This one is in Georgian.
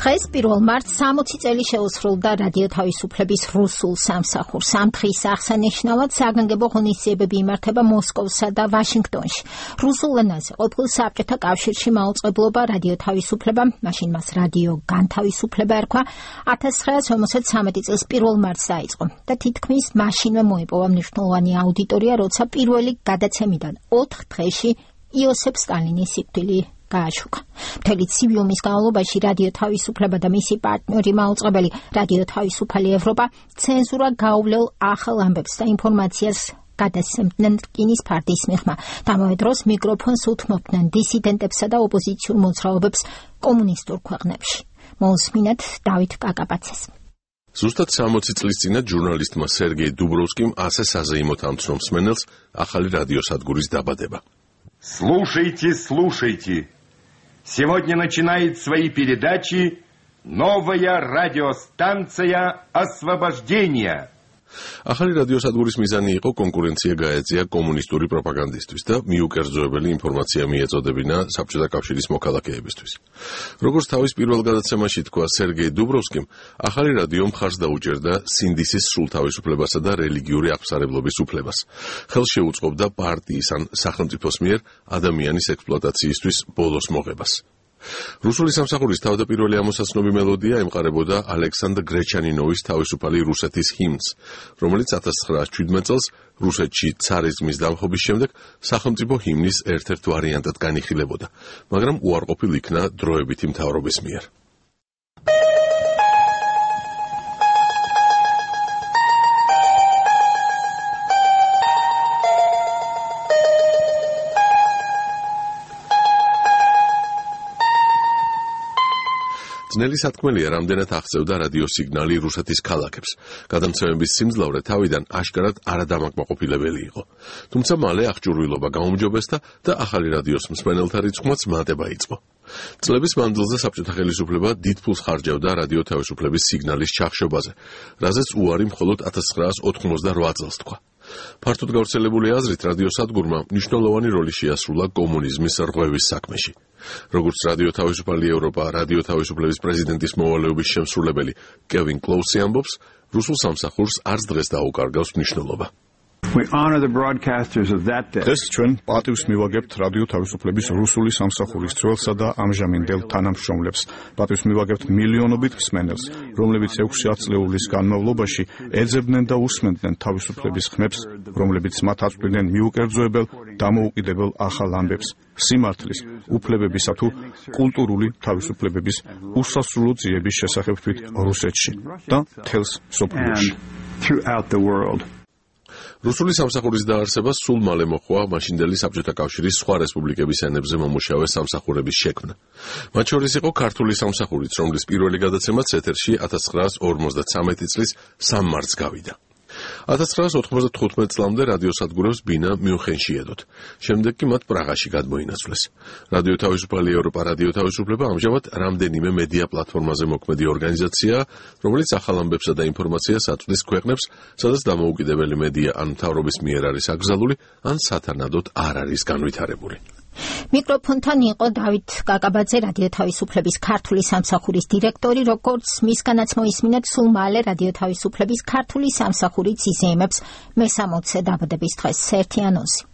დღეს 1 მარტს 60 წელი შეუსრულდა რადიო თავისუფლების რუსულ სამსახურს. ამ დღის აღსანიშნავად საგანგებო ღონისძიებები იმართება მოსკოვსა და ვაშინგტონში. რუსულ ენაზე ყოფილ საბჭოთა კავშირში მაუწყებლობა რადიო თავისუფლება, მაშინ მას რადიო განთავისუფლება ერქვა, 1953 წლის 1 მარტს დაიწყო და თითქმის მაშინვე მოიპოვა მნიშვნელოვანი აუდიტორია, როცა პირველი გადაცემიდან 4 დღეში იოსებ სტალინის სიკვდილი გააშუქა. მთელი ცივი ომის განმავლობაში რადიო თავისუფლება და მისი პარტნიორი მაუწყებელი რადიო თავისუფალი ევროპა ცენზურა გაუვლელ ახალ ამბებს და ინფორმაციას გადასცემდნენ რკინის ფარდის მიღმა. ამავე დროს მიკროფონს უთმობდნენ დისიდენტებსა და ოპოზიციურ მოძრაობებს კომუნისტურ ქვეყნებში. მოусმინეთ დავით კაკაბაძეს. ზუსტად 60 წლის წინათ ჟურნალისტმა სერგეი დუბროვსკიმ ასე საზეიმოდ ამცნო მსმენელს ახალი რადიოსადგურის დაბადება. Слушайте. Сегодня начинает свои передачи новая радиостанция «Освобождение». ახალი რადიოსადგურის მიზანი იყო კონკურენცია გაეწია კომუნისტური პროპაგანდისტვის და მიუკერძოებელი ინფორმაცია მიეწოდებინა საბჭოთა კავშირის მოქალაქეებისთვის. როგორც თავის პირველ გადაცემაში თქვა სერგეი დუბროვსკიმ, ახალი რადიო მხარს დაუჭერდა სინდისის სრულ თავისუფლებასა და რელიგიური აღსარებლობის უფლებას. ხელს შეუწყობდა პარტიის ან სახელმწიფოს მიერ ადამიანის ექსპლუატაციისთვის ბოლოს მოღებას. რუსული სამსახურის თავდაპირველი ამოსაცნობი მელოდია ემყარებოდა ალექსანდრ გრეჩანინოვის თავისუფალი რუსეთის ჰიმნს, რომელიც 1917 წელს რუსეთში ცარიზმის დამხობის შემდეგ სახელმწიფო ჰიმნის ერთ-ერთ ვარიანტად განიხილებოდა, მაგრამ უარყოფილ იქნა დროებითი მთავრობის მიერ. ძნელი სათქმელია, რამდენად აღწევდა რადიოსიგნალი რუსეთის ქალაქებს. გადამცემების სიმძლავრე თავიდან აშკარად არადამაკმაყოფილებელი იყო. თუმცა მალე აღჭურვილობა გაუმჯობესდა და ახალი რადიოს მსმენელთა რიცხვმაც მატება იწყო. წლების მანძილზე საბჭოთა ხელისუფლება დიდ ფულს ხარჯავდა რადიო თავისუფლების სიგნალის ჩახშობაზე, რაზეც უარი მხოლოდ 1988 წელს თქვა. ფართოდ გავრცელებული აზრით რადიოსადგურმა მნიშვნელოვანი როლი შეასრულა კომუნიზმის რღვევის საქმეში. როგორც რადიო თავისუფალი ევროპა, რადიო თავისუფლების პრეზიდენტის მოვალეობის შემსრულებელი კევინ კლოუსი ამბობს, რუსულ სამსახურს არც დღეს დაუკარგავს მნიშვნელობა. დღეს ჩვენ პატივს მივაგებთ რადიო თავისუფლების რუსული სამსახურის ძველსა და ამჟამინდელ თანამშრომლებს. პატივს მივაგებთ მილიონობით მსმენელს, რომლებიც 6 ათწლეულის განმავლობაში ეძებდნენ და უსმენდნენ თავისუფლების ხმებს, რომლებიც მათ აწვდიდნენ მიუკერძოებელ, დამოუკიდებელ ახალ ამბებს, სიმართლის, უფლებებისა თუ კულტურული თავისუფლებების უსასრულო ძიების შესახებ თვით რუსეთში და მთელს მსოფლიოში. რუსული სამსახურის დაარსება სულ მალე მოჰყვა მაშინდელი საბჭოთა კავშირის სხვა რესპუბლიკების ენებზე მომუშავე სამსახურების შექმნა. მათ შორის იყო ქართული სამსახურიც, რომლის პირველი გადაცემაც ეთერში 1953 წლის 3 მარტს გავიდა. 1995 წლამდე რადიოსადგურებს ბინა მიუნხენში ედოთ. შემდეგ კი მათ პრაღაში გადმოინაცვლეს. რადიო თავისუფალი ევროპა, რადიო თავისუფლება ამჟამად რამდენიმე მედია პლატფორმაზე მოქმედი ორგანიზაციაა, რომელიც ახალ ამბებსა და ინფორმაციას აწვდის ქვეყნებს, სადაც დამოუკიდებელი მედია ან მთავრობის მიერ არის აკრძალული, ან სათანადოდ არ არის განვითარებული. მიკროფონთან იყო დავით კაკაბაძე, რადიო თავისუფლების ქართული სამსახურის დირექტორი, როგორც მისგანაც მოისმინეთ, სულ მალე რადიო თავისუფლების ქართული სამსახურიც იზეიმებს მე-60 დაბადების დღეს. 1 იანვარს.